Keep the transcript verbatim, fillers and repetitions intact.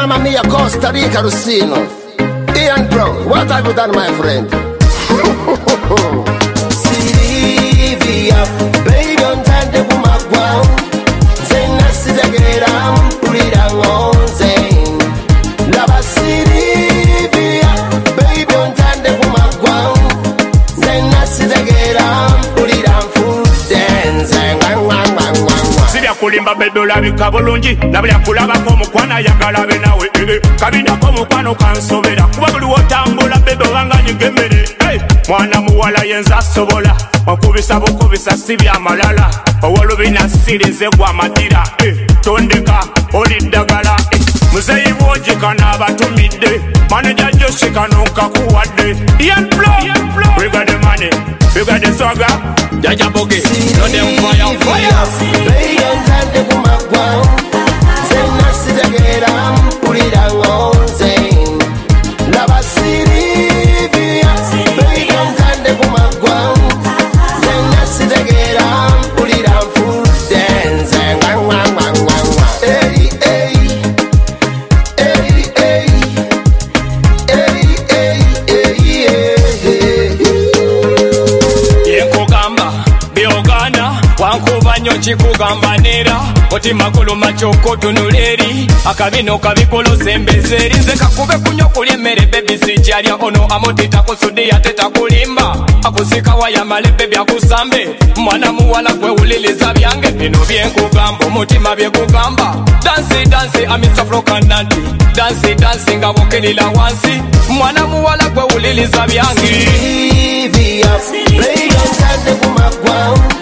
Mamma Mia, Costa Rica, Rusino. Ian Brown, what have you done, my friend? Silvia, baby, on time to come up. Zena Sidagram, put it on Zen. Lava Silvia, baby, on time to come up. Zena Sidagram, put it on full dance. Sibya kulimba bebe olabika bulungi nabulya kulabako mukwana yagala be nawe kabinako mukwano kansobera kuba buli wotambula bebe obanga nyigemmere mwana muwala yenza asobola okubisa bukubisa sibya malala owolubina sirize gwa matira tondeka oli ddagala muzeyi bwojika n'abatumidde manager Joshika nonkakuwadde Ian Blow we got the money we got the swagger Jaja Boge no them fire fire baby on time to come up wow Zena Sidagram put it on Zen Lava Silvia baby on time to come up wow Zena Sidagram put it on full dance hey hey hey hey hey hey hey yenkugamba byogana wankuba nnyo kikugambanira oti makulu machoko tunuleri akabino kabikulu sembezeri nze kakube kunyo kulya emmere bebi sijalya ono amotita kusudi yateta kulimba akusika wayamale bebi akusambe mwana muwala gwewuliliza byange bino byenkugamba omutima byekugamba dansi dansi amisa frokananti dansi dansi nga bukirira wansi mwana muwala gwewuliliza byange Silvia, baby, on time to come up.